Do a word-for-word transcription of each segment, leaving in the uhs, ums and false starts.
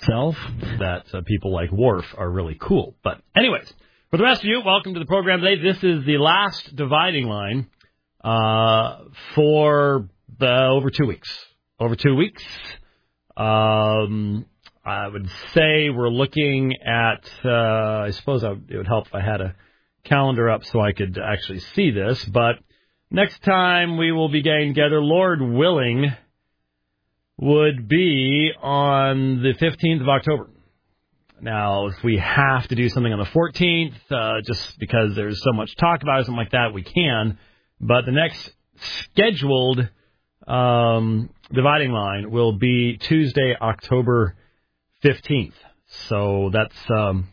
itself that uh, people like Worf are really cool. But anyways, for the rest of you, welcome to the program today. This is the last dividing line uh, for the, over two weeks. Over two weeks. Um, I would say we're looking at, uh, I suppose I, it would help if I had a calendar up so I could actually see this. But next time we will be getting together, Lord willing, would be on the fifteenth of October. Now, if we have to do something on the fourteenth, uh, just because there's so much talk about it, something like that, we can. But the next scheduled um, dividing line will be Tuesday, October fifteenth. So that's um,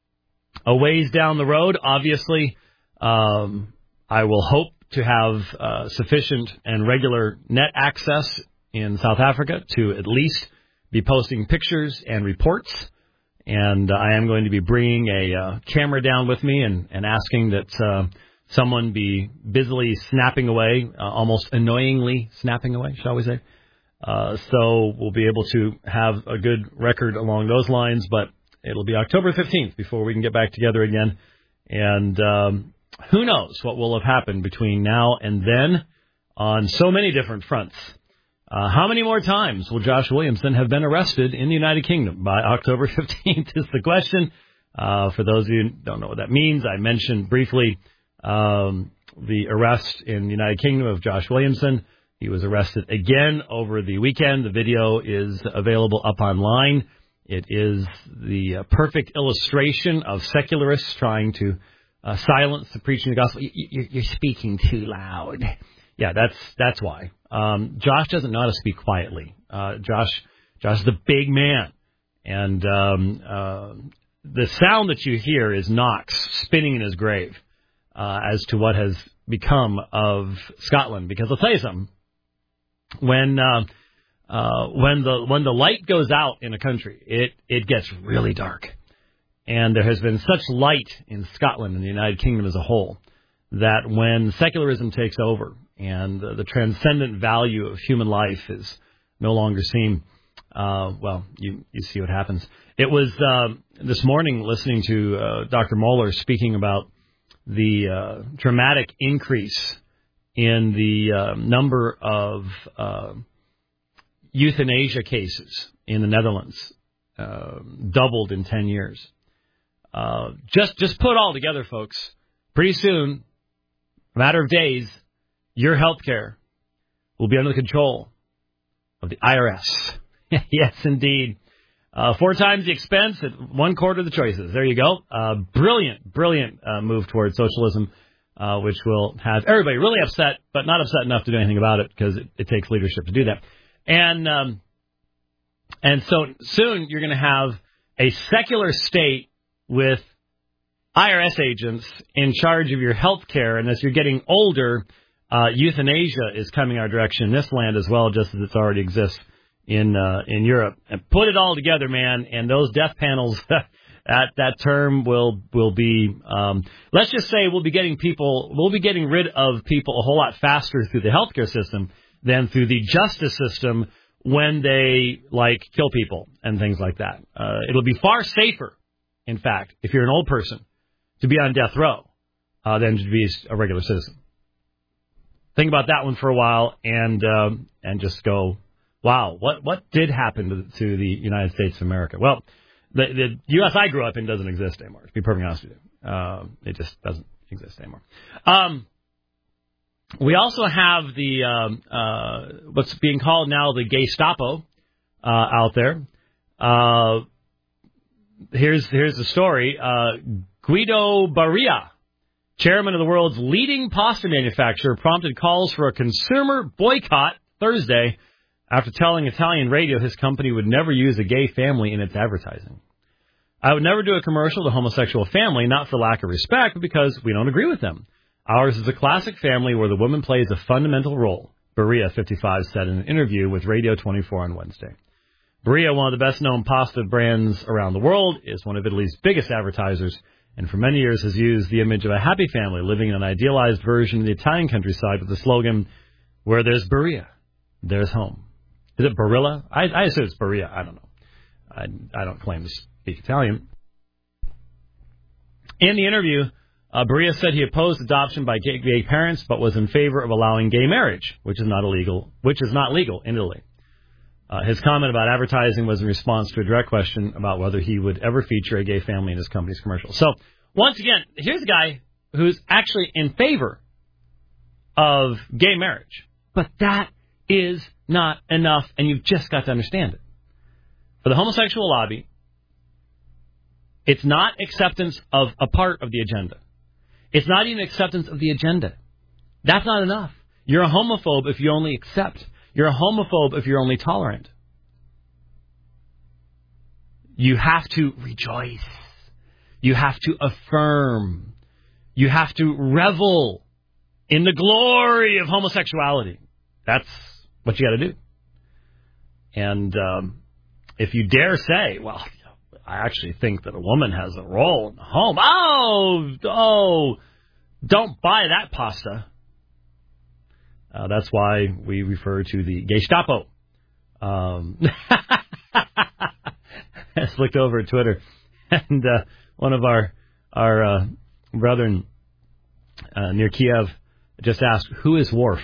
a ways down the road. Obviously, um, I will hope to have uh, sufficient and regular net access in South Africa to at least be posting pictures and reports. And uh, I am going to be bringing a uh, camera down with me and, and asking that uh, someone be busily snapping away, uh, almost annoyingly snapping away, shall we say. Uh, so we'll be able to have a good record along those lines. But it'll be October fifteenth before we can get back together again. And um, who knows what will have happened between now and then on so many different fronts. Uh, how many more times will Josh Williamson have been arrested in the United Kingdom by October fifteenth is the question. Uh, for those of you who don't know what that means, I mentioned briefly um, the arrest in the United Kingdom of Josh Williamson. He was arrested again over the weekend. The video is available up online. It is the uh, perfect illustration of secularists trying to uh, silence the preaching of the gospel. You, you're speaking too loud. Yeah, that's that's why. Um, Josh doesn't know how to speak quietly. Uh, Josh, Josh is a big man, and um, uh, the sound that you hear is Knox spinning in his grave uh, as to what has become of Scotland. Because I'll tell you something: when uh, uh, when the when the light goes out in a country, it it gets really dark, and there has been such light in Scotland and the United Kingdom as a whole that when secularism takes over and uh, the transcendent value of human life is no longer seen, uh, well, you, you see what happens. It was uh, this morning listening to uh, Doctor Moeller speaking about the uh, dramatic increase in the uh, number of uh, euthanasia cases in the Netherlands, uh, doubled in ten years. Uh, just, just put all together, folks. Pretty soon, a matter of days, your health care will be under the control of the I R S. Yes, indeed. Uh, four times the expense at one quarter of the choices. There you go. Uh, brilliant, brilliant uh, move towards socialism, uh, which will have everybody really upset, but not upset enough to do anything about it because it, it takes leadership to do that. And um, and so soon you're going to have a secular state with I R S agents in charge of your health care, and as you're getting older, uh, euthanasia is coming our direction in this land as well, just as it already exists in uh, in Europe. And put it all together, man, and those death panels, that that term will will be, um, let's just say we'll be getting people, we'll be getting rid of people a whole lot faster through the healthcare system than through the justice system when they, like, kill people and things like that. Uh, it'll be far safer, in fact, if you're an old person, to be on death row uh, than to be a regular citizen. Think about that one for a while and um, and just go, wow, what what did happen to, to the United States of America? Well, the, the U S I grew up in doesn't exist anymore, to be perfectly honest with you. Uh, it just doesn't exist anymore. Um, we also have the um, uh, what's being called now the Gestapo uh, out there. Uh, here's here's the story. Uh, Guido Barilla, chairman of the world's leading pasta manufacturer, prompted calls for a consumer boycott Thursday after telling Italian radio his company would never use a gay family in its advertising. I would never do a commercial to a homosexual family, not for lack of respect, but because we don't agree with them. Ours is a classic family where the woman plays a fundamental role, Barilla, fifty-five, said in an interview with Radio twenty-four on Wednesday. Barilla, one of the best-known pasta brands around the world, is one of Italy's biggest advertisers, and for many years has used the image of a happy family living in an idealized version of the Italian countryside with the slogan, where there's Barilla, there's home. Is it Barilla? I, I assume it's Barilla. I don't know. I, I don't claim to speak Italian. In the interview, uh, Berea said he opposed adoption by gay, gay parents, but was in favor of allowing gay marriage, which is not illegal, which is not legal in Italy. Uh, his comment about advertising was in response to a direct question about whether he would ever feature a gay family in his company's commercial. So, once again, here's a guy who's actually in favor of gay marriage. But that is not enough, and you've just got to understand it. For the homosexual lobby, it's not acceptance of a part of the agenda. It's not even acceptance of the agenda. That's not enough. You're a homophobe if you only accept. You're a homophobe if you're only tolerant. You have to rejoice. You have to affirm. You have to revel in the glory of homosexuality. That's what you got to do. And um, if you dare say, well, I actually think that a woman has a role in the home. Oh, oh, don't buy that pasta. Uh, that's why we refer to the Gestapo. Um, I just looked over at Twitter, and uh, one of our our uh, brethren uh, near Kiev just asked, "Who is Worf?"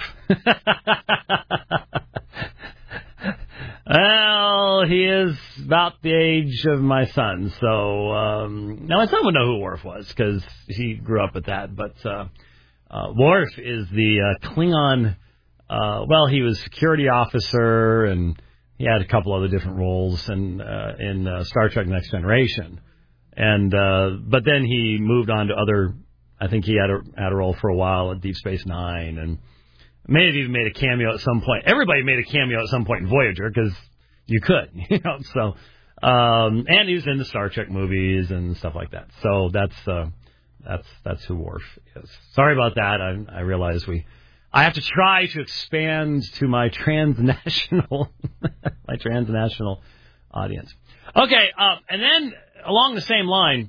Well, he is about the age of my son, so um, now my son would know who Worf was because he grew up with that. But uh, uh, Worf is the uh, Klingon. Uh, well, he was security officer, and he had a couple other different roles in uh, in uh, Star Trek: Next Generation. And uh, but then he moved on to other. I think he had a had a role for a while at Deep Space Nine, and may have even made a cameo at some point. Everybody made a cameo at some point in Voyager because you could, you know. So, um, and he was in the Star Trek movies and stuff like that. So that's uh, that's that's who Worf is. Sorry about that. I, I realize we. I have to try to expand to my transnational, my transnational audience. Okay, uh, and then along the same line.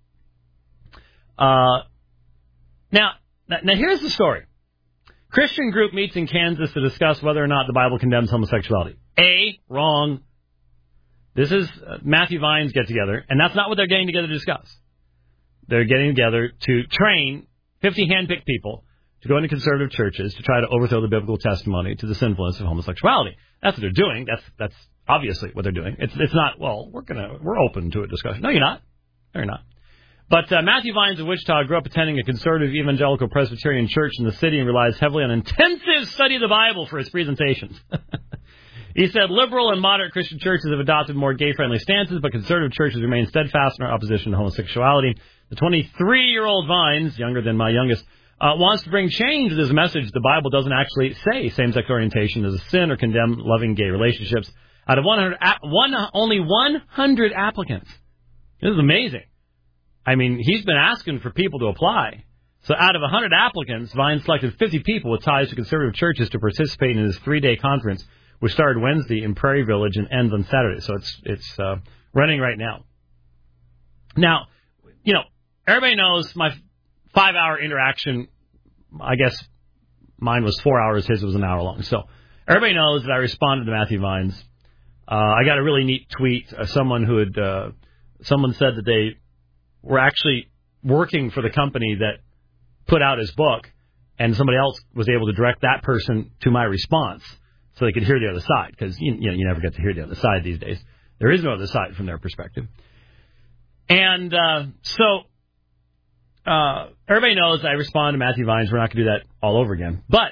Uh, now, now here's the story. Christian group meets in Kansas to discuss whether or not the Bible condemns homosexuality. A, wrong. This is uh, Matthew Vines get together, and that's not what they're getting together to discuss. They're getting together to train fifty handpicked people to go into conservative churches to try to overthrow the biblical testimony to the sinfulness of homosexuality. That's what they're doing. That's that's obviously what they're doing. It's it's not, well, we're gonna we're open to a discussion. No, you're not. No, you're not. But uh, Matthew Vines of Wichita grew up attending a conservative evangelical Presbyterian church in the city and relies heavily on intensive study of the Bible for his presentations. He said liberal and moderate Christian churches have adopted more gay-friendly stances, but conservative churches remain steadfast in our opposition to homosexuality. The twenty-three-year-old Vines, younger than my youngest, uh, wants to bring change to this message. The Bible doesn't actually say same-sex orientation is a sin or condemn loving gay relationships. Out of one hundred, one, only one hundred applicants. This is amazing. I mean, he's been asking for people to apply. So out of one hundred applicants, Vine selected fifty people with ties to conservative churches to participate in his three-day conference, which started Wednesday in Prairie Village and ends on Saturday. So it's it's uh, running right now. Now, you know, everybody knows my five-hour interaction. I guess mine was four hours. His was an hour long. So everybody knows that I responded to Matthew Vines. Uh, I got a really neat tweet. Uh, someone who had uh, someone said that they were actually working for the company that put out his book, and somebody else was able to direct that person to my response so they could hear the other side, because you, you know, you never get to hear the other side these days. There is no other side from their perspective. And uh, so uh, everybody knows I respond to Matthew Vines. We're not going to do that all over again. But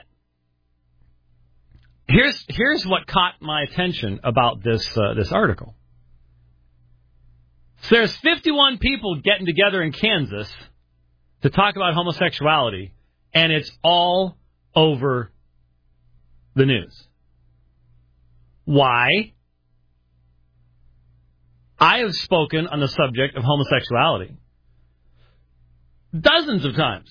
here's here's what caught my attention about this uh, this article. So there's fifty-one people getting together in Kansas to talk about homosexuality, and it's all over the news. Why? I have spoken on the subject of homosexuality dozens of times.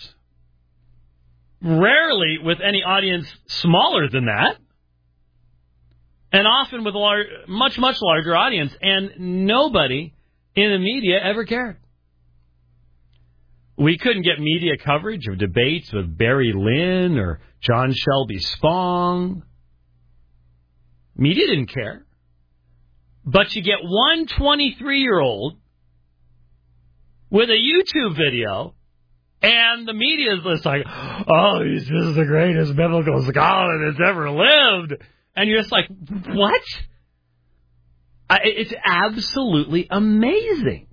Rarely with any audience smaller than that, and often with a large, much, much larger audience, and nobody in the media ever cared. We couldn't get media coverage of debates with Barry Lynn or John Shelby Spong. Media didn't care. But you get one twenty-three-year-old with a YouTube video, and the media is just like, oh, he's just the greatest biblical scholar that's ever lived. And you're just like, what? I, it's absolutely amazing.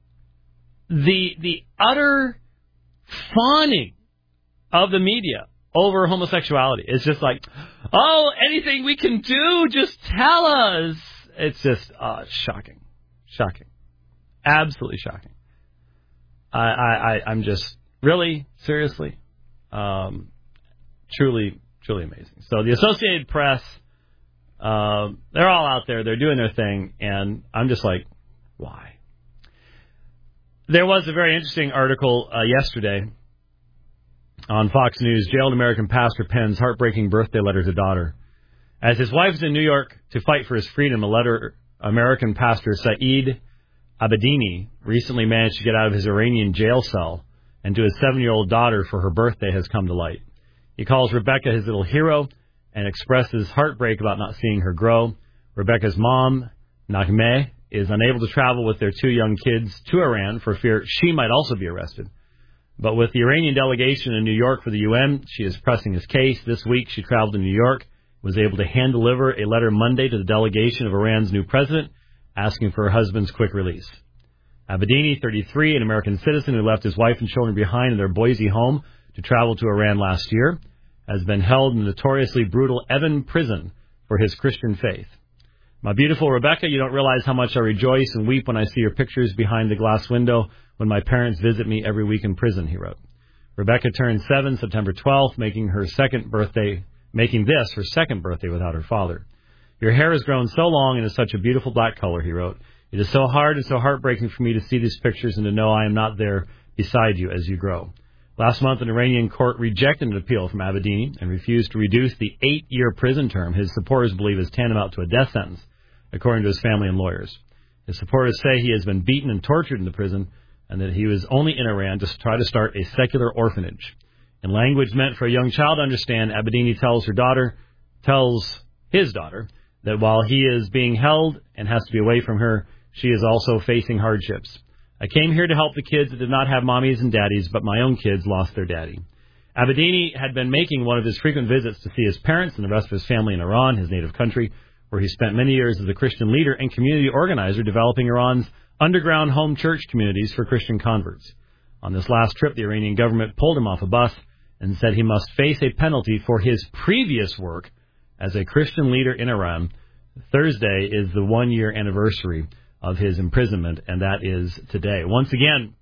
The the utter fawning of the media over homosexuality. It's just like, oh, anything we can do, just tell us. It's just uh, shocking. Shocking. Absolutely shocking. I, I, I, I'm just, really, seriously, um, truly, truly amazing. So the Associated Press, uh, they're all out there. They're doing their thing. And I'm just like, why? There was a very interesting article uh, yesterday on Fox News. Jailed American pastor pens heartbreaking birthday letter to daughter. As his wife's in New York to fight for his freedom, a letter American pastor Saeed Abedini recently managed to get out of his Iranian jail cell and to his seven-year-old daughter for her birthday has come to light. He calls Rebecca his little hero and expresses heartbreak about not seeing her grow. Rebecca's mom, Naghmeh, is unable to travel with their two young kids to Iran for fear she might also be arrested. But with the Iranian delegation in New York for the U N, she is pressing his case. This week she traveled to New York, was able to hand-deliver a letter Monday to the delegation of Iran's new president, asking for her husband's quick release. Abedini, thirty-three, an American citizen who left his wife and children behind in their Boise home to travel to Iran last year, has been held in the notoriously brutal Evin prison for his Christian faith. My beautiful Rebecca, you don't realize how much I rejoice and weep when I see your pictures behind the glass window when my parents visit me every week in prison, he wrote. Rebecca turned seven September twelfth, making her second birthday, making this her second birthday without her father. Your hair has grown so long and is such a beautiful black color, he wrote. It is so hard and so heartbreaking for me to see these pictures and to know I am not there beside you as you grow. Last month, an Iranian court rejected an appeal from Abedini and refused to reduce the eight-year prison term his supporters believe is tantamount to a death sentence, according to his family and lawyers. His supporters say he has been beaten and tortured in the prison and that he was only in Iran to try to start a secular orphanage. In language meant for a young child to understand, Abedini tells her daughter, tells his daughter, that while he is being held and has to be away from her, she is also facing hardships. I came here to help the kids that did not have mommies and daddies, but my own kids lost their daddy. Abedini had been making one of his frequent visits to see his parents and the rest of his family in Iran, his native country, where he spent many years as a Christian leader and community organizer developing Iran's underground home church communities for Christian converts. On this last trip, the Iranian government pulled him off a bus and said he must face a penalty for his previous work as a Christian leader in Iran. Thursday is the one-year anniversary of his imprisonment, and that is today. Once again,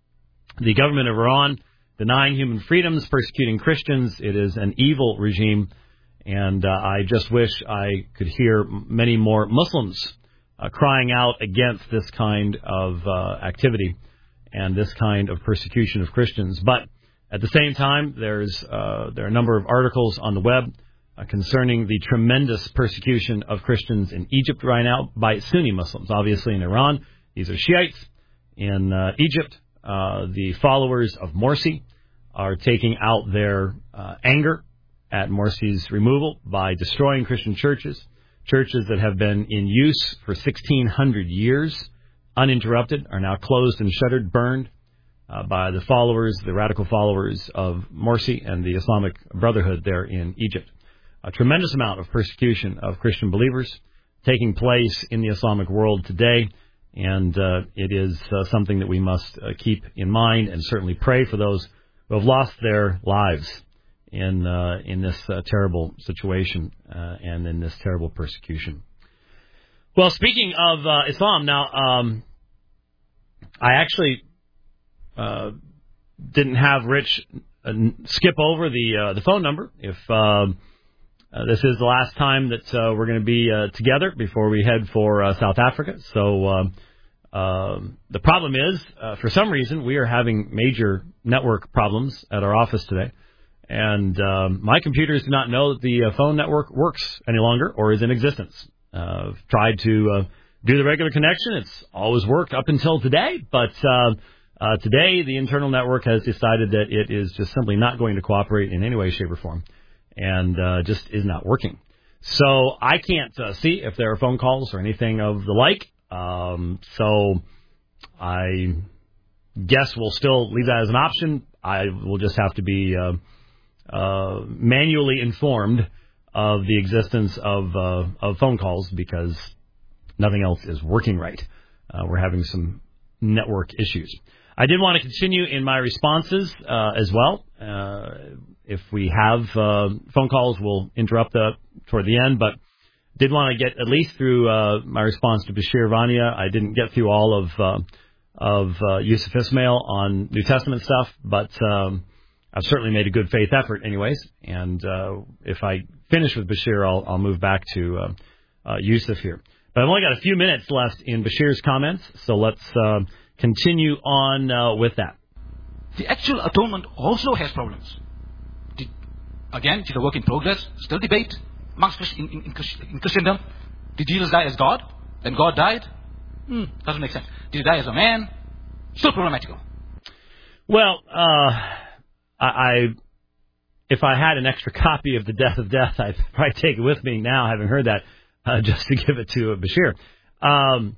the government of Iran denying human freedoms, persecuting Christians. It is an evil regime, and uh, I just wish I could hear many more Muslims uh, crying out against this kind of uh, activity and this kind of persecution of Christians. But at the same time, there's uh, there are a number of articles on the web uh, concerning the tremendous persecution of Christians in Egypt right now by Sunni Muslims. Obviously in Iran, these are Shiites. In uh, Egypt, uh, the followers of Morsi are taking out their uh, anger at Morsi's removal by destroying Christian churches, churches that have been in use for sixteen hundred years, uninterrupted, are now closed and shuttered, burned uh, by the followers, the radical followers of Morsi and the Islamic Brotherhood there in Egypt. A tremendous amount of persecution of Christian believers taking place in the Islamic world today, and uh, it is uh, something that we must uh, keep in mind and certainly pray for those who have lost their lives in uh, in this uh, terrible situation uh, and in this terrible persecution. Well, speaking of uh, Islam, now um, I actually uh, didn't have Rich uh, skip over the uh, the phone number. If uh, uh, this is the last time that uh, we're going to be uh, together before we head for uh, South Africa, so uh, uh, the problem is, uh, for some reason, we are having major network problems at our office today. And um, my computers do not know that the uh, phone network works any longer or is in existence. Uh, I've tried to uh, do the regular connection. It's always worked up until today. But uh, uh, today, the internal network has decided that it is just simply not going to cooperate in any way, shape, or form, and uh, just is not working. So I can't uh, see if there are phone calls or anything of the like. Um, so I guess we'll still leave that as an option. I will just have to be uh, uh, manually informed of the existence of uh, of phone calls because nothing else is working right. Uh, we're having some network issues. I did want to continue in my responses uh, as well. Uh, if we have uh, phone calls, we'll interrupt that toward the end, but did want to get at least through uh, my response to Bashir Vania. I didn't get through all of uh, of uh, Yusuf Ismail on New Testament stuff, but um, I've certainly made a good faith effort anyways. And uh, if I finish with Bashir, I'll, I'll move back to uh, uh, Yusuf here. But I've only got a few minutes left in Bashir's comments, so let's uh, continue on uh, with that. The actual atonement also has problems. Did, again, it's a work in progress, still debate amongst Christ, in, in, in Christendom. Did Jesus die as God? Then God died? Hmm, doesn't make sense. Did he die as a man? Still problematical. Well, uh, I, I if I had an extra copy of The Death of Death, I'd probably take it with me now, having heard that, uh, just to give it to uh, Bashir. Um,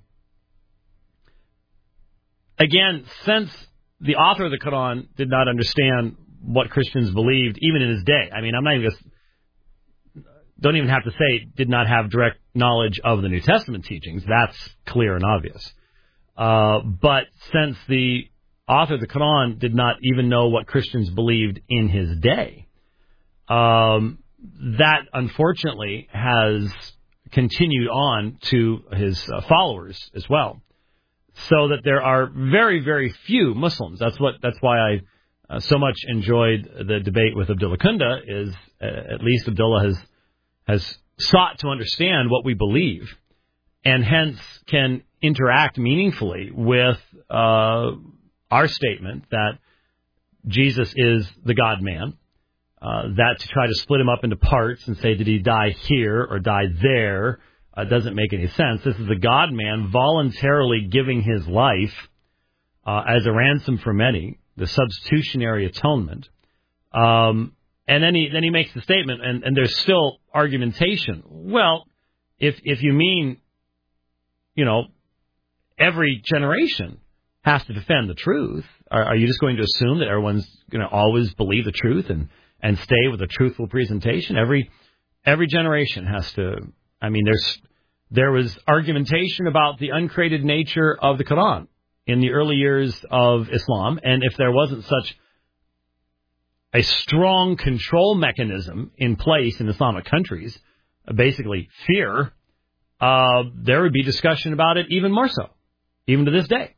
again, since the author of the Quran did not understand what Christians believed, even in his day, I mean, I'm not even going to, don't even have to say did not have direct knowledge of the New Testament teachings. That's clear and obvious. Uh, but since the author of the Quran did not even know what Christians believed in his day, um, that unfortunately has continued on to his uh, followers as well. So that there are very, very few Muslims. That's what. That's why I uh, so much enjoyed the debate with Abdullah Kunda. Is uh, at least Abdullah has has sought to understand what we believe, and hence can interact meaningfully with uh, our statement that Jesus is the God-man. Uh, that to try to split him up into parts and say, did he die here or die there? Uh, doesn't make any sense. This is the God-man voluntarily giving his life uh, as a ransom for many, the substitutionary atonement. Um, and then he then he makes the statement, and, and there's still argumentation. Well, if if you mean, you know, every generation has to defend the truth, are, are you just going to assume that everyone's going to always believe the truth and, and stay with a truthful presentation? Every every generation has to. I mean, there's there was argumentation about the uncreated nature of the Quran in the early years of Islam, and if there wasn't such a strong control mechanism in place in Islamic countries, basically fear, uh, there would be discussion about it even more so, even to this day.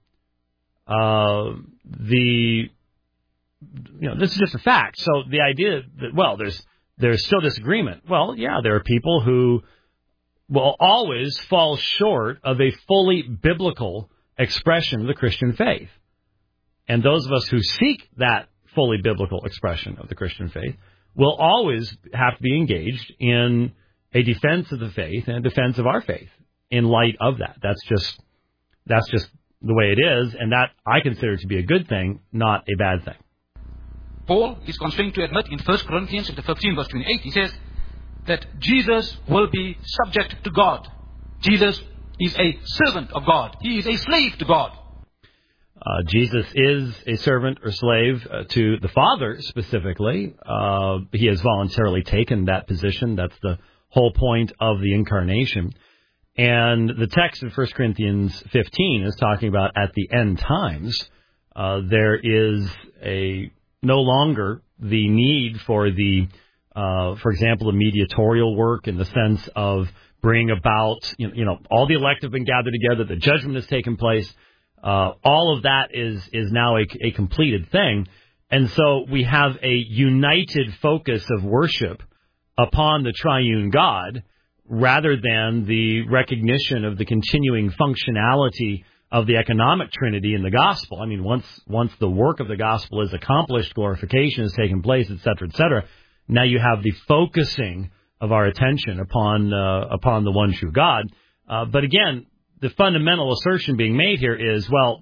Uh, the you know this is just a fact. So the idea that well, there's there's still disagreement. Well, yeah, there are people who will always fall short of a fully biblical expression of the Christian faith. And those of us who seek that fully biblical expression of the Christian faith will always have to be engaged in a defense of the faith and a defense of our faith in light of that. That's just that's just the way it is, and that I consider to be a good thing, not a bad thing. Paul is constrained to admit in First Corinthians chapter fifteen, verse twenty-eight, he says that Jesus will be subject to God. Jesus is a servant of God. He is a slave to God. Uh, Jesus is a servant or slave uh, to the Father specifically. Uh, he has voluntarily taken that position. That's the whole point of the incarnation. And the text in First Corinthians fifteen is talking about at the end times, uh, there is a no longer the need for the, uh, for example, the mediatorial work in the sense of bring about, you know, you know, all the elect have been gathered together, the judgment has taken place. Uh, all of that is is now a, a completed thing. And so we have a united focus of worship upon the triune God rather than the recognition of the continuing functionality of the economic trinity in the gospel. I mean, once once the work of the gospel is accomplished, glorification has taken place, et cetera, et cetera, now you have the focusing of our attention upon uh, upon the one true God. Uh, but again, the fundamental assertion being made here is, well,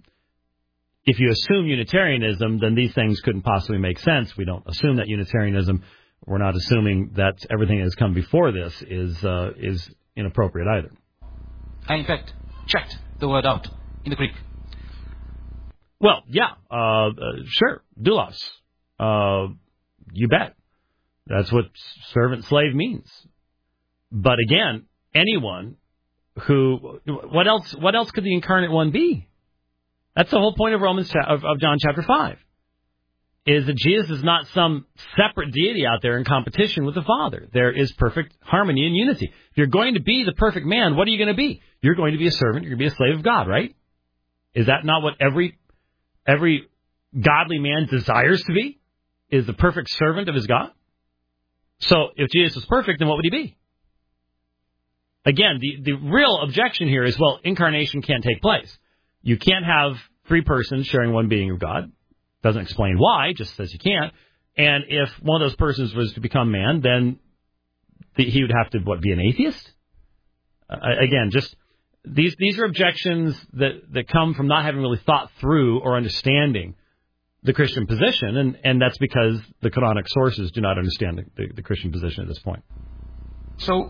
if you assume Unitarianism, then these things couldn't possibly make sense. We don't assume that Unitarianism. We're not assuming that everything that has come before this is uh, is inappropriate either. I, in fact, checked the word out in the Greek. Well, yeah, uh, uh, sure, doulos. Uh, you bet. That's what servant-slave means. But again, anyone who, what else, what else could the incarnate one be? That's the whole point of Romans, of, of John chapter five, is that Jesus is not some separate deity out there in competition with the Father. There is perfect harmony and unity. If you're going to be the perfect man, what are you going to be? You're going to be a servant. You're going to be a slave of God, right? Is that not what every every godly man desires to be? Is the perfect servant of his God? So if Jesus was perfect, then what would he be? Again, the, the real objection here is, well, incarnation can't take place. You can't have three persons sharing one being of God. Doesn't explain why, just says you can't. And if one of those persons was to become man, then the, he would have to, what, be an atheist? Uh, again, just these these are objections that, that come from not having really thought through or understanding the Christian position, and, and that's because the canonic sources do not understand the, the, the Christian position at this point. So,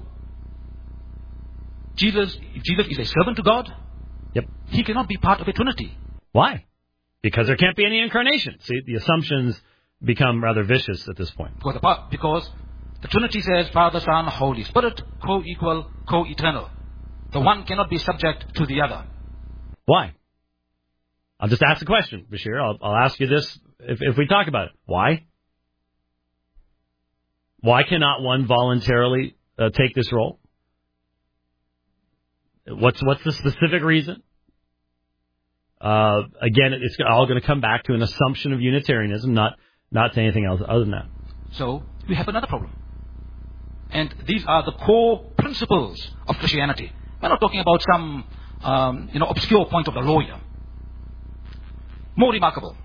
Jesus, Jesus is a servant to God? Yep. He cannot be part of a Trinity. Why? Because there can't be any incarnation. See, the assumptions become rather vicious at this point. Because the, because the Trinity says Father, Son, Holy Spirit, co-equal, co-eternal. The one cannot be subject to the other. Why? I'll just ask the question, Bashir. I'll, I'll ask you this if, if we talk about it. Why? Why cannot one voluntarily uh, take this role? What's what's the specific reason? Uh, again, it's all going to come back to an assumption of Unitarianism, not not to anything else other than that. So we have another problem. And these are the core principles of Christianity. We're not talking about some um, you know, obscure point of the lawyer. More remarkable.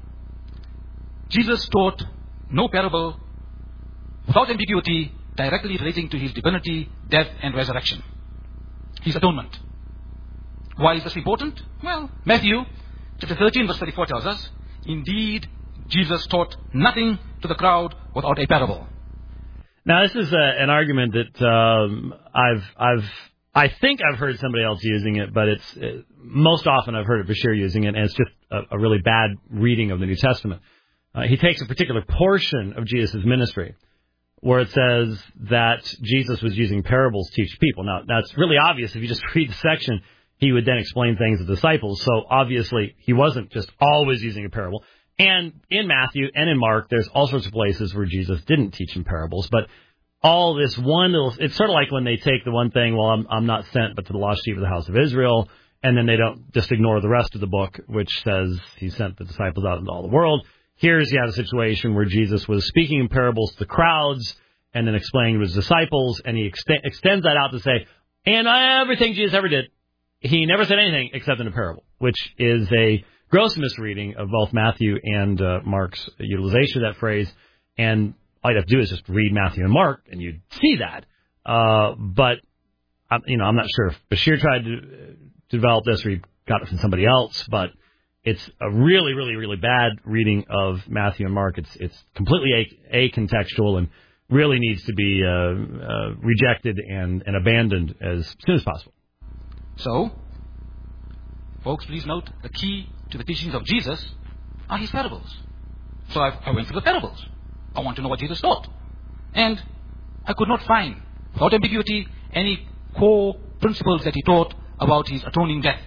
Jesus taught no parable without ambiguity directly relating to his divinity, death, and resurrection. His atonement. Why is this important? Well, Matthew chapter thirteen verse thirty-four tells us, indeed, Jesus taught nothing to the crowd without a parable. Now, this is a, an argument that um, I've, I've, I think I've heard somebody else using it, but it's uh, most often I've heard Bashir using it, and it's just a, a really bad reading of the New Testament. Uh, he takes a particular portion of Jesus' ministry where it says that Jesus was using parables to teach people. Now, that's really obvious. If you just read the section, he would then explain things to disciples. So obviously, he wasn't just always using a parable. And in Matthew and in Mark, there's all sorts of places where Jesus didn't teach in parables. But all this one little, it's sort of like when they take the one thing, well, I'm, I'm not sent but to the lost sheep of the house of Israel, and then they don't just ignore the rest of the book, which says he sent the disciples out into all the world. Here's, you have a situation where Jesus was speaking in parables to the crowds and then explaining to his disciples, and he ext- extends that out to say, and everything Jesus ever did, he never said anything except in a parable, which is a gross misreading of both Matthew and uh, Mark's utilization of that phrase. And all you'd have to do is just read Matthew and Mark, and you'd see that. Uh, but, I'm, you know, I'm not sure if Bashir tried to, to develop this or he got it from somebody else, but it's a really, really, really bad reading of Matthew and Mark. It's it's completely a- acontextual and really needs to be uh, uh, rejected and, and abandoned as soon as possible. So, folks, please note, the key to the teachings of Jesus are his parables. So I, I went through the parables. I want to know what Jesus taught. And I could not find, without ambiguity, any core principles that he taught about his atoning death.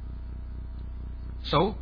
So,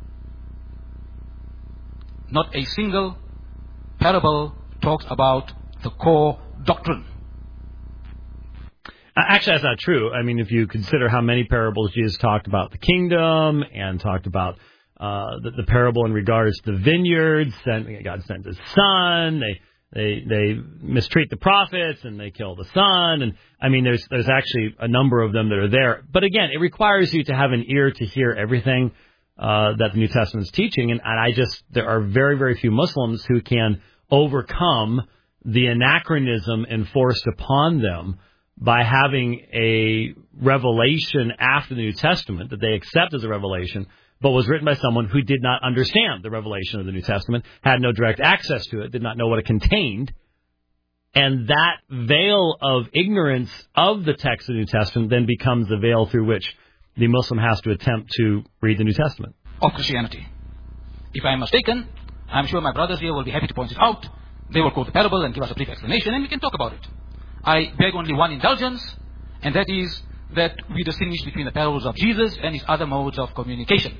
not a single parable talks about the core doctrine. Actually, that's not true. I mean, if you consider how many parables Jesus talked about the kingdom and talked about uh, the, the parable in regards to the vineyards, and God sent his son, they they they mistreat the prophets and they kill the son, and I mean, there's there's actually a number of them that are there. But again, it requires you to have an ear to hear everything uh, that the New Testament is teaching, and, and I just there are very very few Muslims who can overcome the anachronism enforced upon them by having a revelation after the New Testament that they accept as a revelation, but was written by someone who did not understand the revelation of the New Testament, had no direct access to it, did not know what it contained, And that veil of ignorance of the text of the New Testament then becomes the veil through which the Muslim has to attempt to read the New Testament. Of Christianity. If I am mistaken, I'm sure my brothers here will be happy to point it out. They will quote the parable and give us a brief explanation, and we can talk about it. I beg only one indulgence, and that is that we distinguish between the parables of Jesus and his other modes of communication.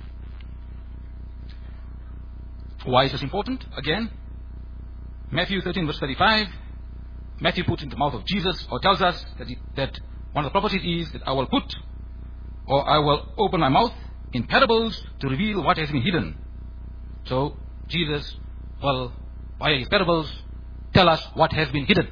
Why is this important? Again, Matthew thirteen verse thirty-five, Matthew puts in the mouth of Jesus, or tells us that, he, that one of the prophecies is that I will put, or I will open my mouth in parables to reveal what has been hidden. So, Jesus will, via his parables, tell us what has been hidden.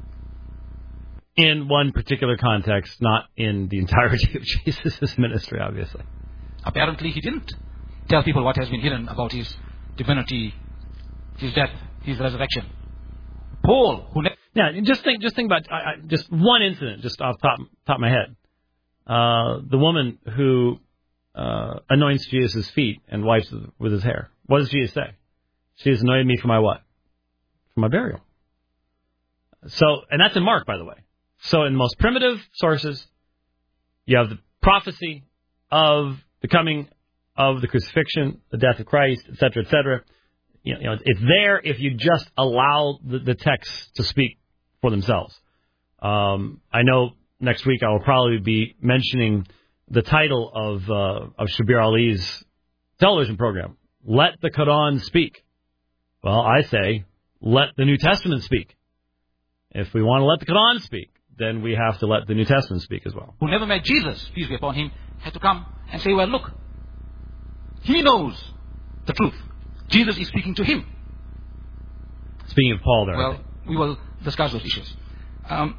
In one particular context, not in the entirety of Jesus' ministry, obviously. Apparently, he didn't tell people what has been hidden about his divinity, his death, his resurrection. Paul, who... Ne- yeah, just think just think about I, I, just one incident, just off the top, top of my head. Uh, the woman who uh, anoints Jesus' feet and wipes it with his hair. What does Jesus say? She has anointed me for my what? For my burial. So, and that's in Mark, by the way. So in the most primitive sources, you have the prophecy of the coming of the crucifixion, the death of Christ, et cetera, et cetera. You know, you know, it's there if you just allow the, the texts to speak for themselves. Um, I know next week I will probably be mentioning the title of uh, of Shabir Ali's television program, Let the Quran Speak. Well, I say, let the New Testament speak. If we want to let the Quran speak, then we have to let the New Testament speak as well. Who never met Jesus, peace be upon him, had to come and say, well, look, he knows the truth. Jesus is speaking to him. Speaking of Paul there. Well, we will discuss those issues. Um,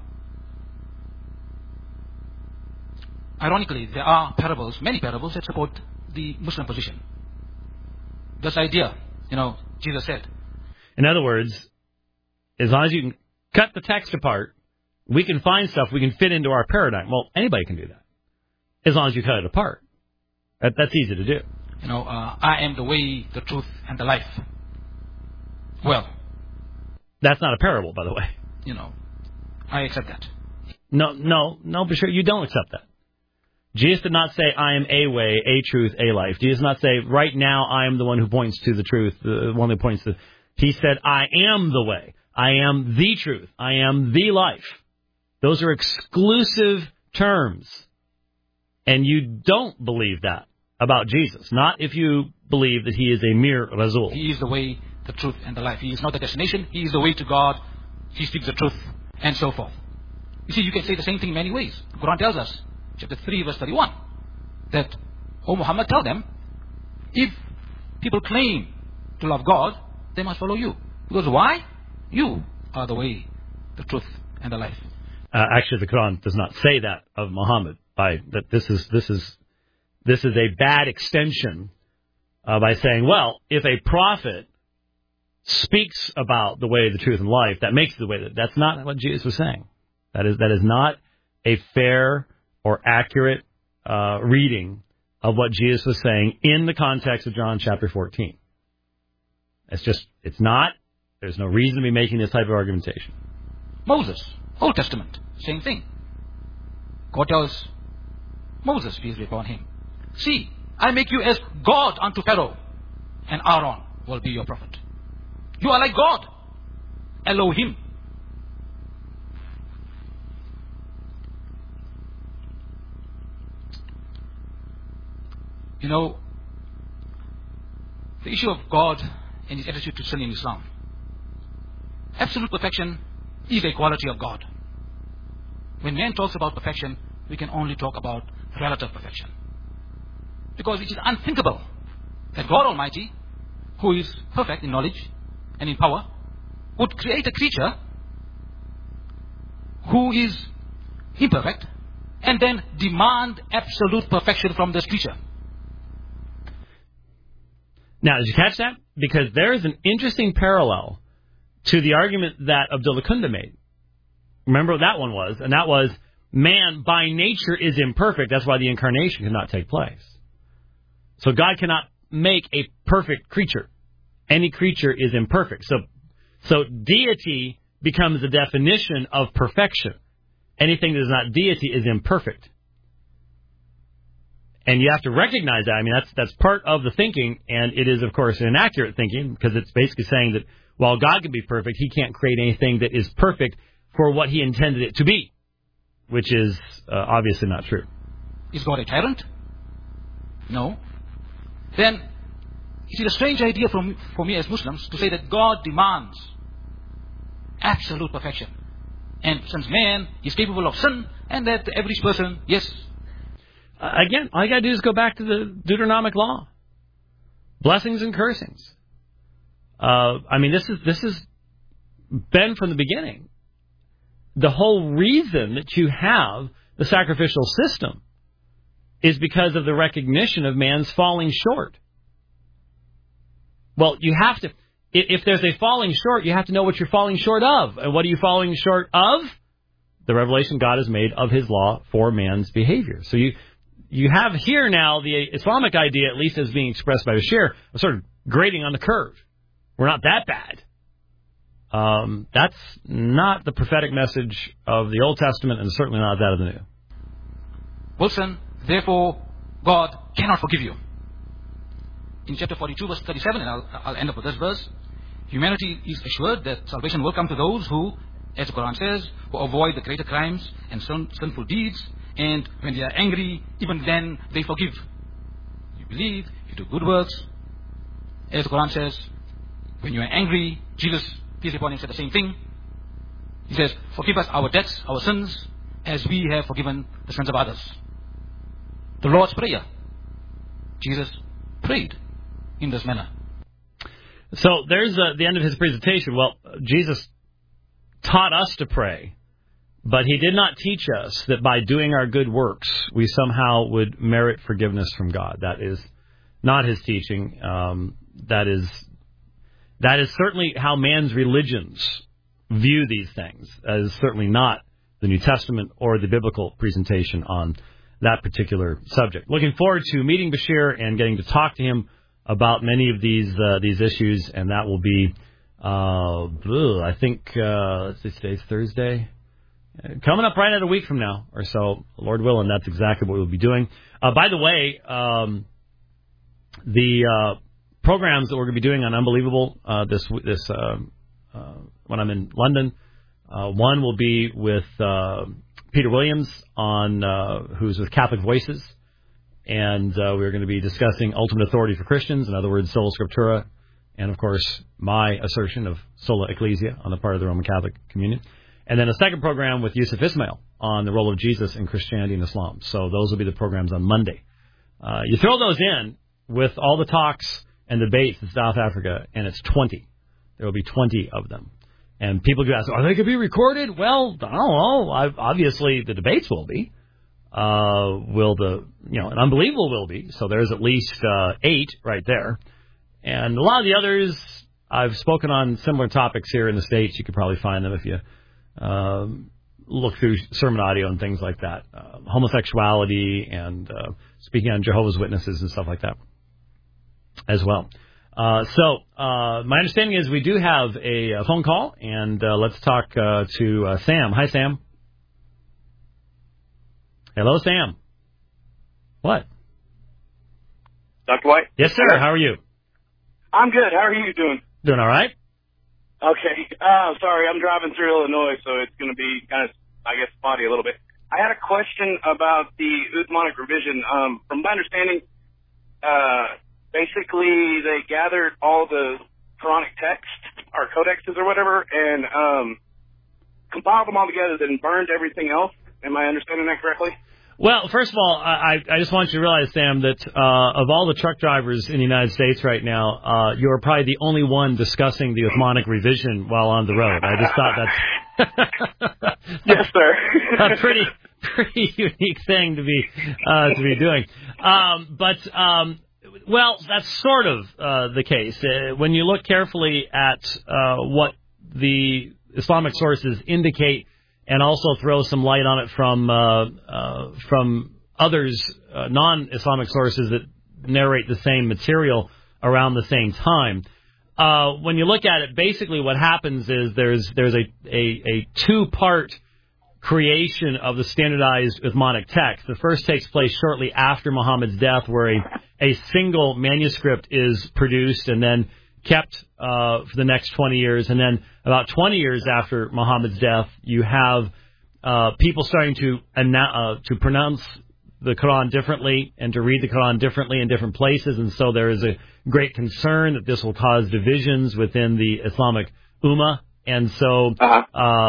ironically, there are parables, many parables that support the Muslim position. This idea, you know, Jesus said. In other words, as long as you can cut the text apart, we can find stuff we can fit into our paradigm. Well, anybody can do that, as long as you cut it apart. That, that's easy to do. You know, uh, I am the way, the truth, and the life. Well, that's not a parable, by the way. You know, I accept that. No, no, no, but sure, you don't accept that. Jesus did not say, I am a way, a truth, a life. Jesus did not say, right now I am the one who points to the truth, the one who points to... He said, I am the way. I am the truth. I am the life. Those are exclusive terms. And you don't believe that about Jesus. Not if you believe that he is a mere Rasul. He is the way, the truth, and the life. He is not the destination. He is the way to God. He speaks the truth, and so forth. You see, you can say the same thing in many ways. The Quran tells us, chapter three, verse thirty-one, that, O Muhammad, tell them, if people claim to love God, they must follow you. Because why? You are the way, the truth, and the life. Uh, actually, the Quran does not say that of Muhammad. By that, this is this is this is a bad extension uh, by saying, well, if a prophet speaks about the way, the truth, and life, that makes it the way. That that's not what Jesus was saying. That is that is not a fair or accurate uh, reading of what Jesus was saying in the context of John chapter fourteen. It's just, it's not. There's no reason to be making this type of argumentation. Moses, Old Testament, same thing. God tells Moses, peace be upon him, see, I make you as God unto Pharaoh, and Aaron will be your prophet. You are like God, Elohim. You know, the issue of God and his attitude to sin in Islam. Absolute perfection is a quality of God. When man talks about perfection, we can only talk about relative perfection. Because it is unthinkable that God Almighty, who is perfect in knowledge and in power, would create a creature who is imperfect and then demand absolute perfection from this creature. Now, did you catch that? Because there is an interesting parallel to the argument that Abdullah Kunda made. Remember what that one was? And that was, man by nature is imperfect. That's why the incarnation cannot take place. So God cannot make a perfect creature. Any creature is imperfect. So, so deity becomes the definition of perfection. Anything that is not deity is imperfect. And you have to recognize that. I mean, that's that's part of the thinking, and it is, of course, inaccurate thinking, because it's basically saying that while God can be perfect, he can't create anything that is perfect for what he intended it to be, which is uh, obviously not true. Is God a tyrant? No. Then, it is a strange idea from, for me as Muslims to say that God demands absolute perfection. And since man is capable of sin, and that every person, yes. Uh, again, all you got to do is go back to the Deuteronomic law. Blessings and cursings. Uh, I mean, this is this has been from the beginning. The whole reason that you have the sacrificial system is because of the recognition of man's falling short. Well, you have to, if there's a falling short, you have to know what you're falling short of. And what are you falling short of? The revelation God has made of his law for man's behavior. So you you have here now the Islamic idea, at least as being expressed by Bashir, of sort of grading on the curve. We're not that bad. Um, that's not the prophetic message of the Old Testament, and certainly not that of the New. Wilson, therefore, God cannot forgive you. In chapter forty-two, verse thirty-seven, and I'll, I'll end up with this verse, humanity is assured that salvation will come to those who, as the Quran says, who avoid the greater crimes and sin, sinful deeds, and when they are angry, even then they forgive. You believe, you do good works. As the Quran says, when you are angry, Jesus, peace be upon him, said the same thing. He says, forgive us our debts, our sins, as we have forgiven the sins of others. The Lord's Prayer. Jesus prayed in this manner. So there's uh, the end of his presentation. Well, Jesus taught us to pray, but he did not teach us that by doing our good works, we somehow would merit forgiveness from God. That is not his teaching. Um, that is that is certainly how man's religions view these things. That is certainly not the New Testament or the biblical presentation on that particular subject. Looking forward to meeting Bashir and getting to talk to him about many of these uh, these issues, and that will be, uh, I think, uh, let's see, today's Thursday. Coming up right at a week from now or so, Lord willing, that's exactly what we'll be doing. Uh, by the way, um, the uh, programs that we're going to be doing on Unbelievable uh, this this uh, uh, when I'm in London, uh, one will be with uh, Peter Williams on uh, who's with Catholic Voices, and uh, we're going to be discussing ultimate authority for Christians, in other words, sola scriptura, and of course my assertion of sola ecclesia on the part of the Roman Catholic Communion. And then a second program with Yusuf Ismail on the role of Jesus in Christianity and Islam. So those will be the programs on Monday. Uh, you throw those in with all the talks and debates in South Africa, and it's twenty. There will be twenty of them. And people do ask, are they going to be recorded? Well, I don't know. I've, obviously, the debates will be. Uh, will the, you know, an Unbelievable will be. So there's at least uh, eight right there. And a lot of the others, I've spoken on similar topics here in the States. You could probably find them if you Um, look through sermon audio and things like that. Uh, homosexuality and uh, speaking on Jehovah's Witnesses and stuff like that as well. Uh, so uh, my understanding is we do have a, a phone call, and uh, let's talk uh, to uh, Sam. Hi, Sam. Hello, Sam. What? Doctor White? Yes, sir. How are you? I'm good. How are you doing? Doing all right. Okay. Uh, sorry, I'm driving through Illinois, so it's going to be kind of, I guess, spotty a little bit. I had a question about the Uthmanic revision. Um, from my understanding, uh, basically they gathered all the Quranic text, or codexes or whatever, and um, compiled them all together, then burned everything else. Am I understanding that correctly? Well, first of all, I, I just want you to realize, Sam, that uh, of all the truck drivers in the United States right now, uh, you're probably the only one discussing the Uthmanic revision while on the road. I just thought that's yes, sir. a pretty pretty unique thing to be uh, to be doing. Um, but um, well, that's sort of uh, the case uh, when you look carefully at uh, what the Islamic sources indicate. And also throw some light on it from uh, uh, from others, uh, non-Islamic sources that narrate the same material around the same time. uh, when you look at it, basically what happens is there's there's a, a, a two-part creation of the standardized Uthmanic text. The first takes place shortly after Muhammad's death, where a, a single manuscript is produced and then kept uh, for the next twenty years. And then about twenty years after Muhammad's death, you have uh, people starting to uh, to pronounce the Quran differently and to read the Quran differently in different places. And so there is a great concern that this will cause divisions within the Islamic Ummah. And so uh,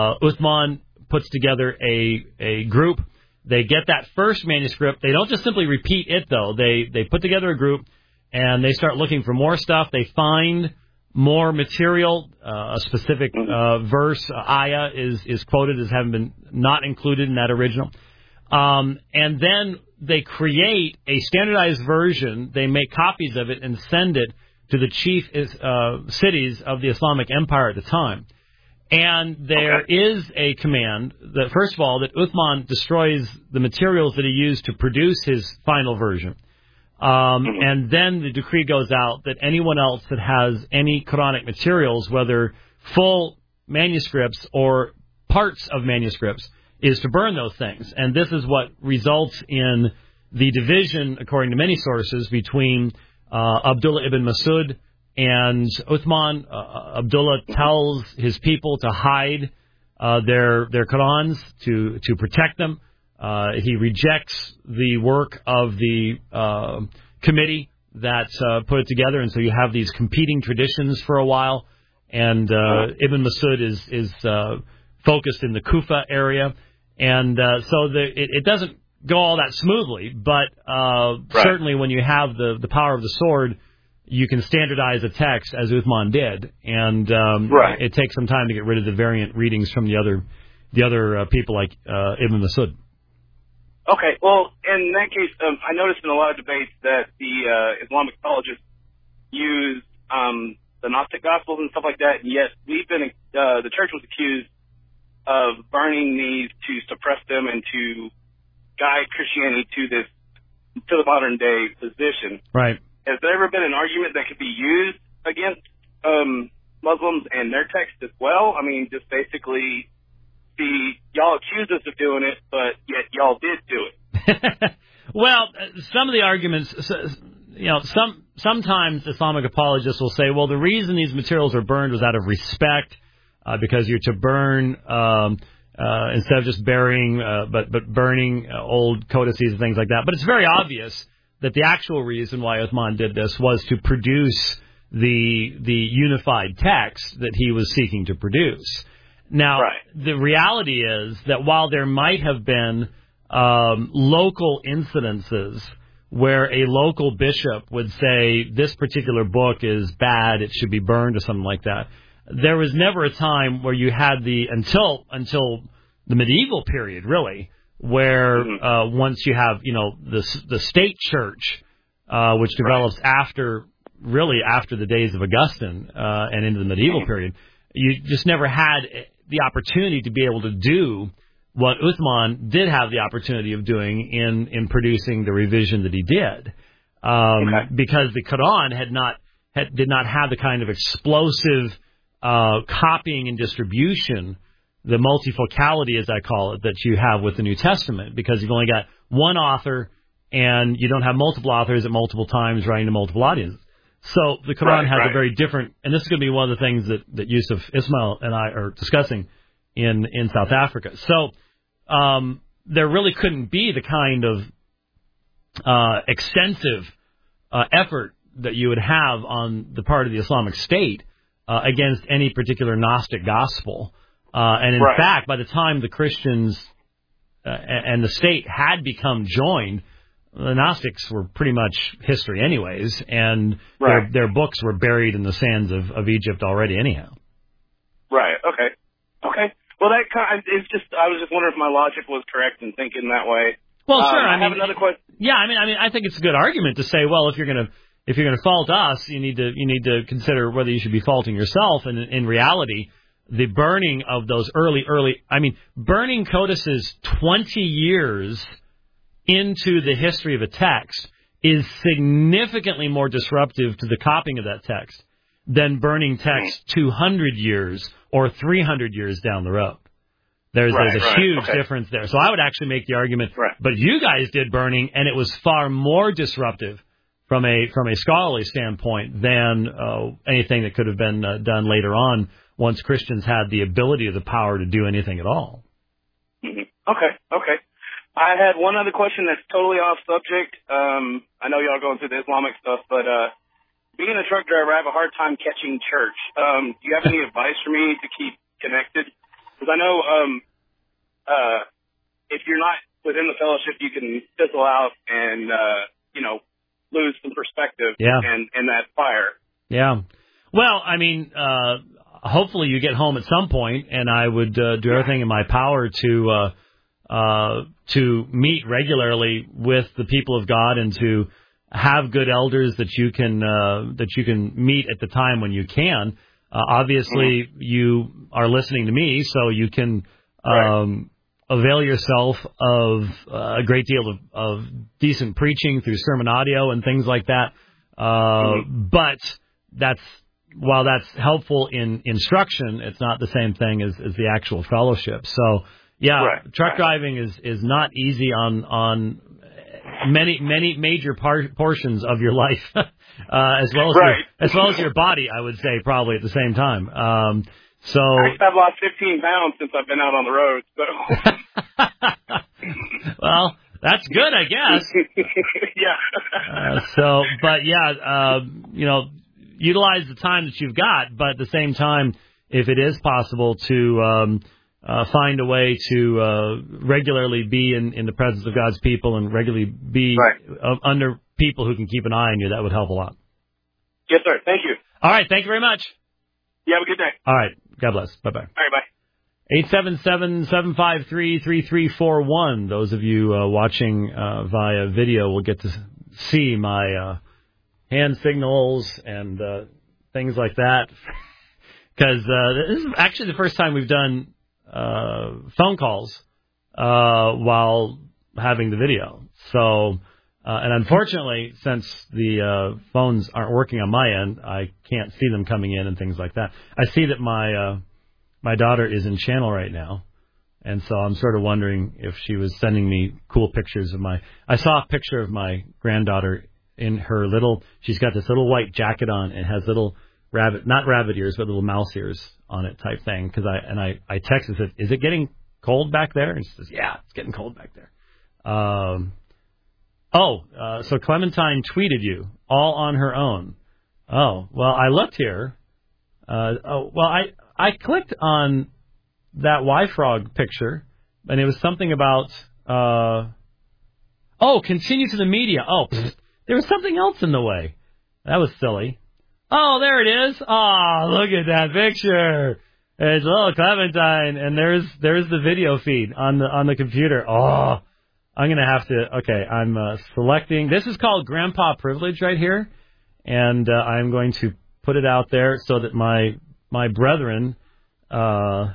Uthman puts together a a group. They get that first manuscript. They don't just simply repeat it, though. They they put together a group, and they start looking for more stuff. They find more material. Uh, a specific uh, verse, uh, ayah, is, is quoted as having been not included in that original. Um, and then they create a standardized version. They make copies of it and send it to the chief uh, cities of the Islamic Empire at the time. And there okay. is a command that, first of all, that Uthman destroys the materials that he used to produce his final version. Um, mm-hmm. And then the decree goes out that anyone else that has any Quranic materials, whether full manuscripts or parts of manuscripts, is to burn those things. And this is what results in the division, according to many sources, between uh, Abdullah ibn Masud and Uthman. uh, Abdullah tells his people to hide uh, their their Qurans to to protect them. Uh, he rejects the work of the uh, committee that uh, put it together, and so you have these competing traditions for a while. And uh, Ibn Masud is is uh, focused in the Kufa area, and uh, so the, it, it doesn't go all that smoothly. But uh, right. certainly, when you have the the power of the sword, you can standardize a text, as Uthman did, and um, right. it takes some time to get rid of the variant readings from the other the other uh, people like uh, Ibn Masud. Okay, well, in that case, um, I noticed in a lot of debates that the uh, Islamic apologists use um, the Gnostic Gospels and stuff like that, and yet we've been uh, the church was accused of burning these to suppress them and to guide Christianity to this to the modern day position. Right. Has there ever been an argument that could be used against um, Muslims and their text as well? I mean, just basically, the y'all accused us of doing it, but yet y'all did do it. Well, some of the arguments, you know, some sometimes Islamic apologists will say, well, the reason these materials are burned was out of respect, uh, because you're to burn um, uh, instead of just burying, uh, but but burning uh, old codices and things like that. But it's very obvious that the actual reason why Uthman did this was to produce the the unified text that he was seeking to produce. Now, right. the reality is that while there might have been um, local incidences where a local bishop would say this particular book is bad, it should be burned or something like that, there was never a time where you had the, until until the medieval period, really, where mm-hmm. uh, once you have, you know, the the state church, uh, which develops right. after, really after the days of Augustine uh, and into the medieval mm-hmm. period, you just never had the opportunity to be able to do what Uthman did have the opportunity of doing in, in producing the revision that he did, um, okay. because the Quran had not had, did not have the kind of explosive uh, copying and distribution, the multifocality, as I call it, that you have with the New Testament, because you've only got one author and you don't have multiple authors at multiple times writing to multiple audiences. So the Quran right, has right. a very different, and this is going to be one of the things that, that Yusuf Ismail and I are discussing in, in South Africa. So um, there really couldn't be the kind of uh, extensive uh, effort that you would have on the part of the Islamic State uh, against any particular Gnostic gospel. Uh, and in right. fact, by the time the Christians uh, and the state had become joined, the Gnostics were pretty much history anyways, and right. their, their books were buried in the sands of, of Egypt already anyhow. Right, okay. Okay. Well, that kind of, it's just, I was just wondering if my logic was correct in thinking that way. Well, sure. Um, I, I have mean, another question. Yeah, I mean, I mean, I think it's a good argument to say, well, if you're going to if you're going to fault us, you need to you need to consider whether you should be faulting yourself. And in reality, the burning of those early, early, I mean, burning codices twenty years into the history of a text is significantly more disruptive to the copying of that text than burning text two hundred years or three hundred years down the road. There's, right, there's a right. huge okay. difference there. So I would actually make the argument, right. but you guys did burning, and it was far more disruptive from a from a scholarly standpoint than uh, anything that could have been uh, done later on once Christians had the ability or the power to do anything at all. Mm-hmm. Okay, okay. I had one other question that's totally off subject. Um, I know y'all going through the Islamic stuff, but uh, being a truck driver, I have a hard time catching church. Um, do you have any advice for me to keep connected? Because I know um, uh, if you're not within the fellowship, you can fizzle out and, uh, you know, lose some perspective yeah. and, and that fire. Yeah. Well, I mean, uh, hopefully you get home at some point, and I would uh, do everything in my power to uh, uh, to meet regularly with the people of God and to have good elders that you can uh, that you can meet at the time when you can. Uh, obviously, mm-hmm. you are listening to me, so you can um, right. avail yourself of uh, a great deal of, of decent preaching through sermon audio and things like that. Uh, mm-hmm. But that's while that's helpful in instruction, it's not the same thing as, as the actual fellowship. So, yeah, right. truck right. driving is, is not easy on on many many major par- portions of your life. Uh, as well as right. your, as well as your body, I would say, probably at the same time. Um, so I've lost fifteen pounds since I've been out on the road. So well, that's good, I guess. yeah. uh, so, but yeah, uh, you know, utilize the time that you've got, but at the same time, if it is possible to um, uh, find a way to uh, regularly be in, in the presence of God's people and regularly be right. uh, under people who can keep an eye on you, that would help a lot. Yes, sir. Thank you. All right. Thank you very much. You have a good day. All right. God bless. Bye-bye. All right. Bye. eight seven seven, seven five three, three three four one. Those of you uh, watching uh, via video will get to see my uh, hand signals and uh, things like that. Because uh, this is actually the first time we've done uh, phone calls uh, while having the video. So... Uh, and unfortunately, since the uh, phones aren't working on my end, I can't see them coming in and things like that. I see that my uh, my daughter is in channel right now, and so I'm sort of wondering if she was sending me cool pictures of my... I saw a picture of my granddaughter in her little... She's got this little white jacket on and has little rabbit... Not rabbit ears, but little mouse ears on it type thing. Cause I, and I, I texted, said, is it getting cold back there? And she says, yeah, it's getting cold back there. Um... Oh, uh, so Clementine tweeted you all on her own. Oh, well, I looked here. Uh, oh, well, I, I clicked on that Y-Frog picture, and it was something about, uh, oh, continue to the media. Oh, pfft, there was something else in the way. That was silly. Oh, there it is. Oh, look at that picture. It's little Clementine, and there's there's the video feed on the on the computer. Oh. I'm going to have to, okay, I'm uh, selecting, this is called Grandpa Privilege right here, and uh, I'm going to put it out there so that my my brethren, uh,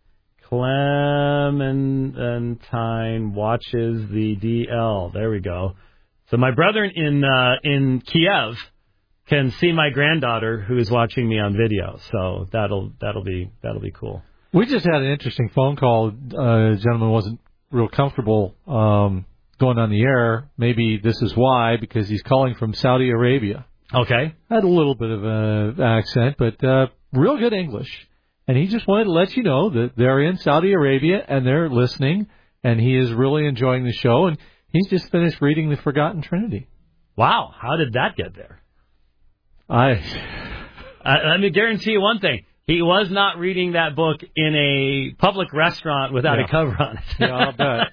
Clementine watches the D L. There we go. So my brethren in uh, in Kiev can see my granddaughter who is watching me on video, so that'll that'll be that'll be cool. We just had an interesting phone call. Uh, a gentleman wasn't real comfortable um, going on the air. Maybe this is why, because he's calling from Saudi Arabia. Okay. Had a little bit of an accent, but uh, real good English. And he just wanted to let you know that they're in Saudi Arabia and they're listening, and he is really enjoying the show. And he's just finished reading The Forgotten Trinity. Wow. How did that get there? I, I let me guarantee you one thing. He was not reading that book in a public restaurant without yeah. a cover on it. Yeah, I'll bet.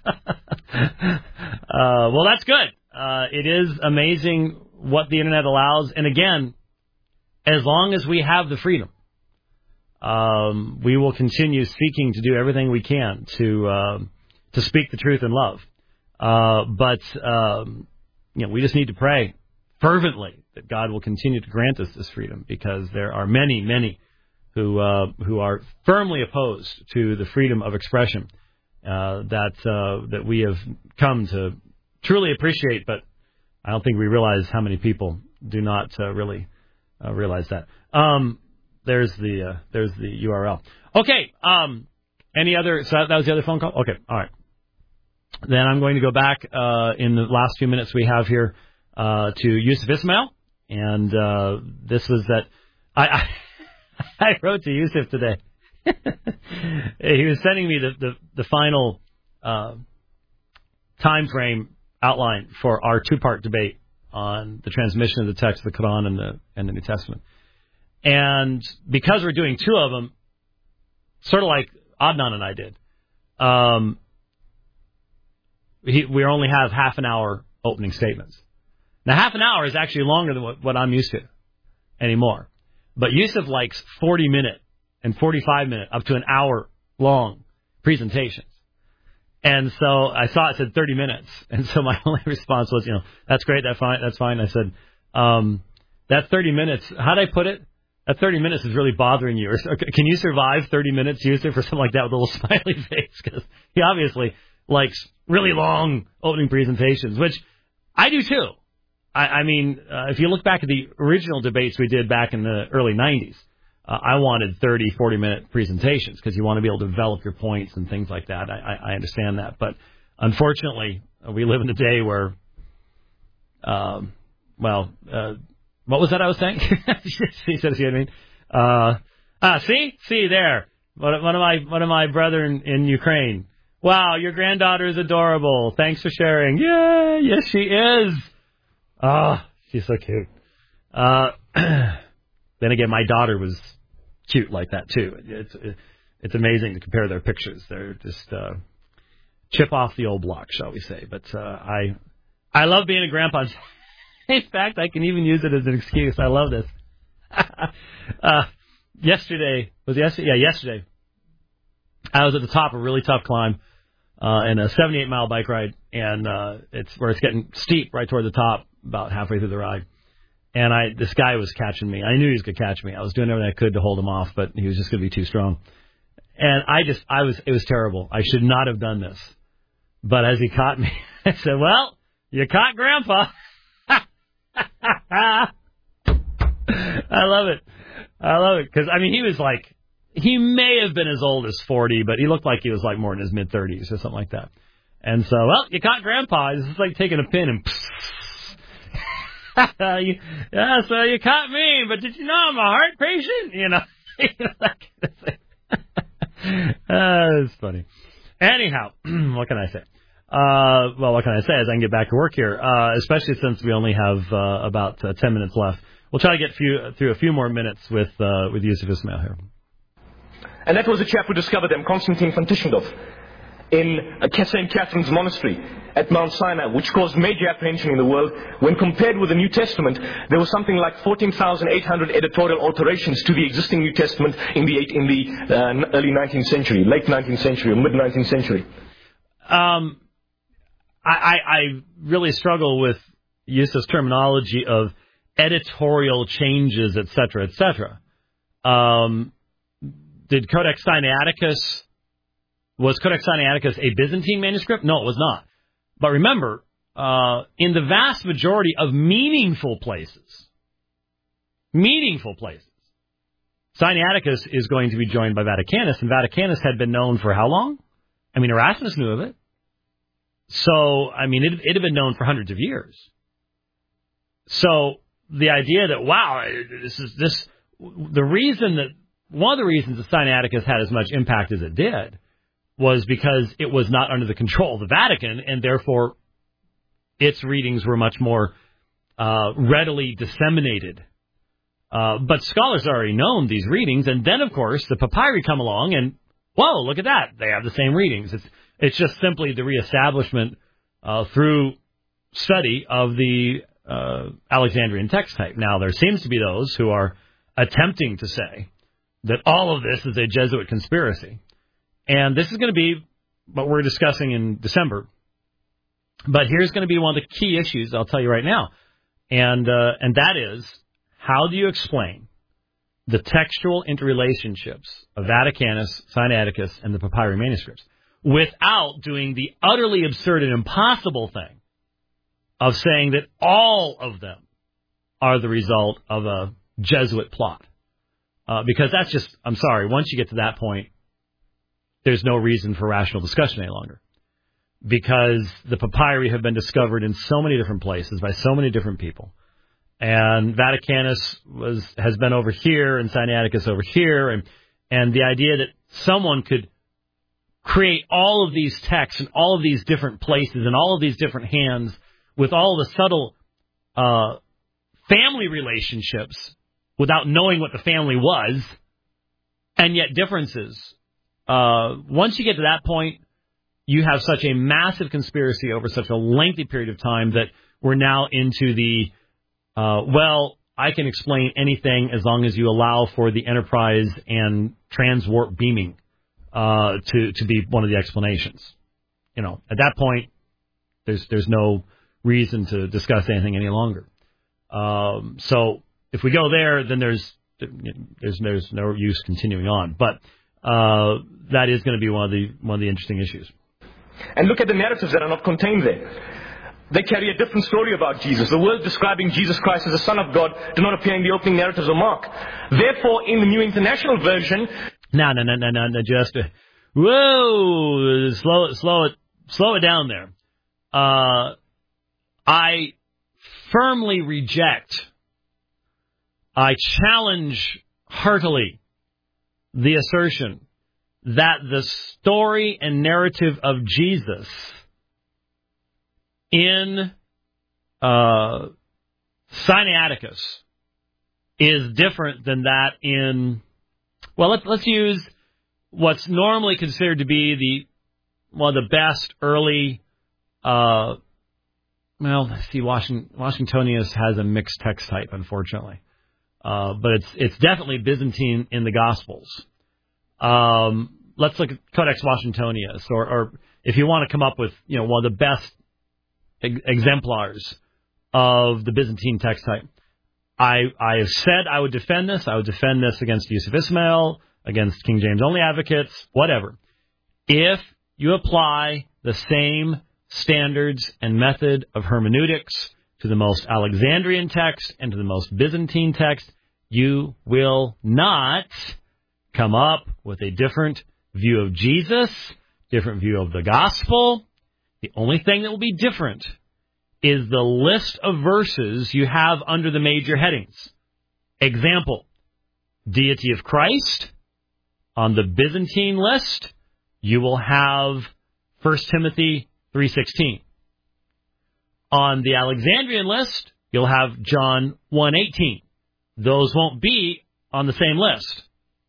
uh, well, that's good. Uh, it is amazing what the Internet allows. And again, as long as we have the freedom, um, we will continue seeking to do everything we can to uh, to speak the truth in love. Uh, but um, you know, we just need to pray fervently that God will continue to grant us this freedom, because there are many, many who uh, who are firmly opposed to the freedom of expression uh, that uh, that we have come to truly appreciate, but I don't think we realize how many people do not uh, really I realized that. Um, there's the uh, there's the U R L. Okay. Um, any other? So that, that was the other phone call. Okay. All right. Then I'm going to go back uh, in the last few minutes we have here uh, to Yusuf Ismail, and uh, this was that I I, I wrote to Yusuf today. He was sending me the the, the final uh, time frame outline for our two-part debate on the transmission of the text of the Quran and the and the New Testament. And because we're doing two of them, sort of like Adnan and I did, um, he, we only have half an hour opening statements. Now, half an hour is actually longer than what, what I'm used to anymore. But Yusuf likes forty-minute and forty-five minute, up to an hour long presentations. And so I saw it said thirty minutes. And so my only response was, you know, that's great, that's fine, that's fine. I said, um, that thirty minutes, how'd I put it? That thirty minutes is really bothering you. Or, can you survive thirty minutes, Yusuf, or something like that with a little smiley face? Because he obviously likes really long opening presentations, which I do too. I, I mean, uh, if you look back at the original debates we did back in the early nineties, uh, I wanted thirty, forty-minute presentations because you want to be able to develop your points and things like that. I, I, I understand that. But unfortunately, uh, we live in a day where, um, well, uh, what was that I was saying? He said, see what I mean? Uh, ah, see? See there. One, one of my one of my brethren in Ukraine. Wow, your granddaughter is adorable. Thanks for sharing. Yeah, yes, she is. Oh, she's so cute. Uh, then again, my daughter was cute like that, too. It's it's amazing to compare their pictures. They're just uh, chip off the old block, shall we say. But uh, I I love being a grandpa. In fact, I can even use it as an excuse. I love this. uh, yesterday, was it yesterday? Yeah, yesterday. I was at the top of a really tough climb uh, in a seventy-eight mile bike ride, and uh, it's where it's getting steep right toward the top, about halfway through the ride. And I, this guy was catching me. I knew he was going to catch me. I was doing everything I could to hold him off, but he was just going to be too strong. And I just, I was, it was terrible. I should not have done this. But as he caught me, I said, well, you caught Grandpa. I love it. I love it. Because, I mean, he was like, he may have been as old as forty, but he looked like he was like more in his mid-thirties or something like that. And so, well, you caught Grandpa. It's just like taking a pin and you, yeah, so you caught me, but did you know I'm a heart patient? You know, you know that kind of thing. uh, it's funny. Anyhow, what can I say? Uh, well, what can I say as I can get back to work here, uh, especially since we only have uh, about uh, ten minutes left. We'll try to get few, through a few more minutes with uh, with Yusuf Ismail here. And that was a chap who discovered them, Constantine von Tischendorf, in Saint Catherine's Monastery at Mount Sinai, which caused major apprehension in the world. When compared with the New Testament, there was something like fourteen thousand eight hundred editorial alterations to the existing New Testament in the in the uh, early nineteenth century, late nineteenth century, or mid nineteenth century. Um, I, I, I really struggle with Yusuf's terminology of editorial changes, et cetera, et cetera. Um, did Codex Sinaiticus... Was Codex Sinaiticus a Byzantine manuscript? No, it was not. But remember, uh, in the vast majority of meaningful places, meaningful places, Sinaiticus is going to be joined by Vaticanus, and Vaticanus had been known for how long? I mean, Erasmus knew of it. So, I mean, it, it had been known for hundreds of years. So, the idea that, wow, this is this, the reason that, one of the reasons that Sinaiticus had as much impact as it did was because it was not under the control of the Vatican, and therefore its readings were much more uh, readily disseminated. Uh, but scholars already known these readings, and then, of course, the papyri come along, and, whoa, look at that. They have the same readings. It's, it's just simply the reestablishment uh, through study of the uh, Alexandrian text type. Now, there seems to be those who are attempting to say that all of this is a Jesuit conspiracy. And this is going to be what we're discussing in December. But here's going to be one of the key issues I'll tell you right now. And uh, and that is, how do you explain the textual interrelationships of Vaticanus, Sinaiticus, and the papyri manuscripts without doing the utterly absurd and impossible thing of saying that all of them are the result of a Jesuit plot. Uh, because that's just, I'm sorry, once you get to that point, there's no reason for rational discussion any longer. Because the papyri have been discovered in so many different places by so many different people. And Vaticanus was has been over here and Sinaiticus over here. And, and the idea that someone could create all of these texts in all of these different places and all of these different hands with all the subtle uh, family relationships without knowing what the family was, and yet differences. Uh, once you get to that point, you have such a massive conspiracy over such a lengthy period of time that we're now into the, uh, well, I can explain anything as long as you allow for the Enterprise and transwarp beaming uh, to, to be one of the explanations. You know, at that point, there's there's no reason to discuss anything any longer. Um, so if we go there, then there's there's there's no use continuing on. But uh, that is going to be one of the one of the interesting issues. And look at the narratives that are not contained there. They carry a different story about Jesus. The words describing Jesus Christ as the Son of God do not appear in the opening narratives of Mark. Therefore, in the New International Version... No, no, no, no, no, no, just... Uh, whoa! Slow it, slow it, slow it down there. Uh, I firmly reject, I challenge heartily the assertion that the story and narrative of Jesus in uh, Sinaiticus is different than that in, well, let's, let's use what's normally considered to be the one of the best early, uh, well, let's see, Washington, Washingtonius has a mixed text type, unfortunately. Uh, but it's it's definitely Byzantine in the Gospels. Um, let's look at Codex Washingtonius, or, or if you want to come up with, you know, one of the best ex- exemplars of the Byzantine text type. I I have said I would defend this. I would defend this against Yusuf Ismail, against King James only advocates, whatever. If you apply the same standards and method of hermeneutics to the most Alexandrian text and to the most Byzantine text, you will not come up with a different view of Jesus, different view of the gospel. The only thing that will be different is the list of verses you have under the major headings. Example, deity of Christ. On the Byzantine list, you will have First Timothy three sixteen. On the Alexandrian list, you'll have John one eighteen. Those won't be on the same list.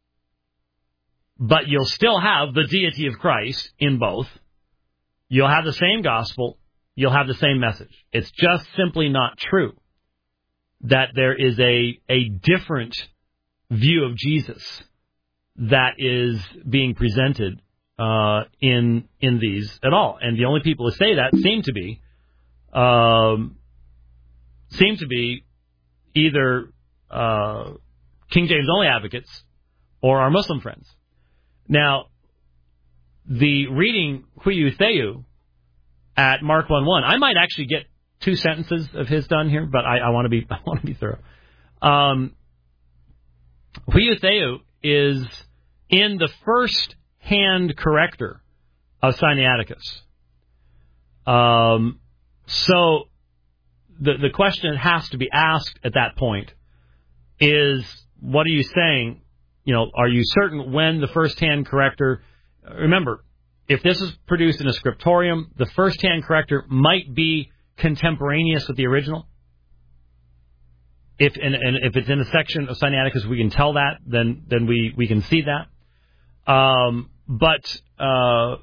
But you'll still have the deity of Christ in both. You'll have the same gospel. You'll have the same message. It's just simply not true that there is a, a different view of Jesus that is being presented uh, in in these at all. And the only people who say that seem to be um, seem to be either uh, King James only advocates or our Muslim friends. Now, the reading Huiyu Theyu at Mark one one, I might actually get two sentences of his done here, but I, I want to be I want to be thorough. Um, Huiyu Theyu is in the first hand corrector of Sinaiticus. Um, so the the question that has to be asked at that point is, what are you saying? You know, are you certain when the first hand corrector? Remember, if this is produced in a scriptorium, the first hand corrector might be contemporaneous with the original. If and, and if it's in a section of Sinaiticus, we can tell that, then then we, we can see that. Um, but uh,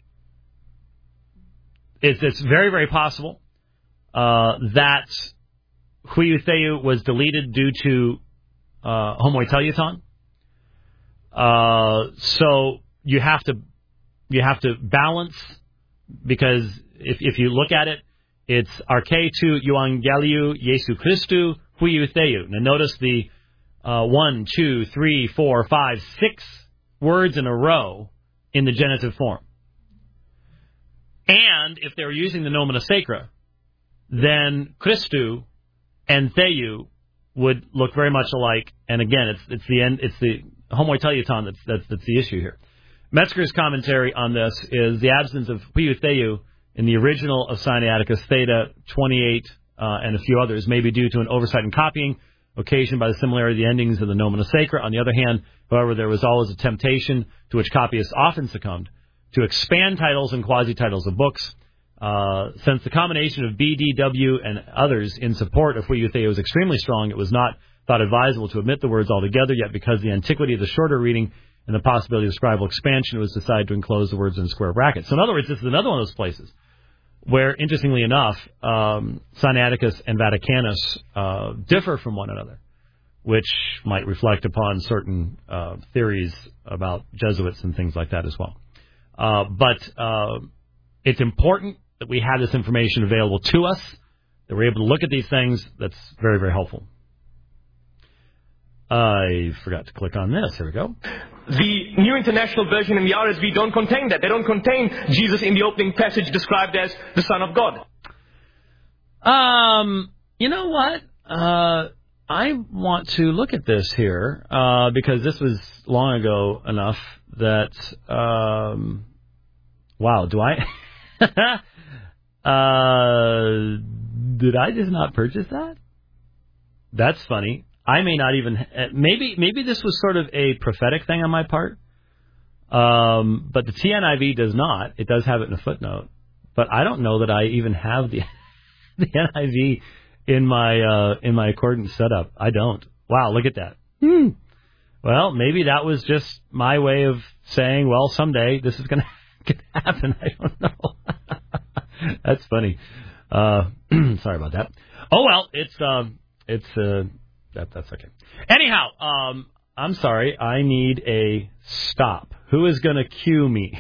it's, it's very, very possible uh, that Huiyu Theyu was deleted due to uh, homoiteleuton. Uh, so you have to you have to balance, because if if you look at it, it's Arche tu Euangeliu Jesu Christu Huiyu Theyu. Now notice the uh, one, two, three, four, five, six words in a row in the genitive form. And if they were using the nomina sacra, then Christu and Theyu would look very much alike. And again, it's it's the end. It's the homoiouton that's that's that's the issue here. Metzger's commentary on this is the absence of Hu Theou in the original of Sinaiticus Theta twenty-eight uh, and a few others may be due to an oversight in copying, occasioned by the similarity of the endings of the Nomina Sacra. On the other hand, however, there was always a temptation to which copyists often succumbed to expand titles and quasi-titles of books. Uh, since the combination of B D W and others in support of Hu Theou was extremely strong, it was not thought advisable to omit the words altogether, yet because of the antiquity of the shorter reading and the possibility of scribal expansion, it was decided to enclose the words in square brackets. So in other words, this is another one of those places where, interestingly enough, um, Sinaiticus and Vaticanus uh, differ from one another, which might reflect upon certain uh, theories about Jesuits and things like that as well. Uh, but uh, it's important that we have this information available to us, that we're able to look at these things. That's very, very helpful. I forgot to click on this. Here we go. The New International Version and the R S V don't contain that. They don't contain Jesus in the opening passage described as the Son of God. Um, you know what? Uh, I want to look at this here uh, because this was long ago enough that, um, wow, do I... uh, did I just not purchase that? That's funny. I may not even, maybe maybe this was sort of a prophetic thing on my part, um, but the T N I V does not. It does have it in a footnote, but I don't know that I even have the the N I V in my uh, in my accordance setup. I don't. Wow, look at that. Hmm. Well, maybe that was just my way of saying, well, someday this is going to happen. I don't know. That's funny. Uh, sorry about that. Oh well, it's um, it's uh. That, that's okay. Anyhow, um, I'm sorry. I need a stop. Who is going to cue me?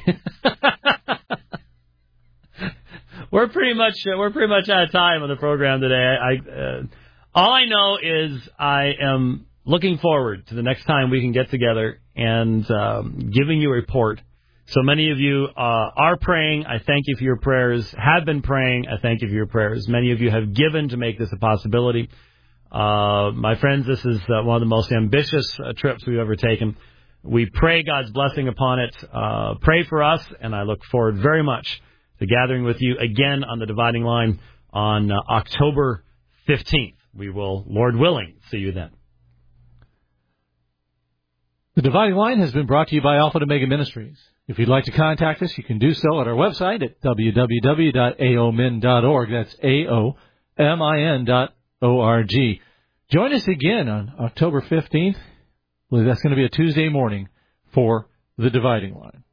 we're pretty much uh, we're pretty much out of time on the program today. I, uh, all I know is I am looking forward to the next time we can get together and um, giving you a report. So many of you uh, are praying. I thank you for your prayers. Have been praying. I thank you for your prayers. Many of you have given to make this a possibility. Uh, my friends, this is uh, one of the most ambitious uh, trips we've ever taken. We pray God's blessing upon it. Uh, pray for us, and I look forward very much to gathering with you again on the Dividing Line on uh, October fifteenth. We will, Lord willing, see you then. The Dividing Line has been brought to you by Alpha and Omega Ministries. If you'd like to contact us, you can do so at our website at w w w dot a o min dot org. That's A O M I N dot O R G. Join us again on October fifteenth. Well, that's going to be a Tuesday morning for The Dividing Line.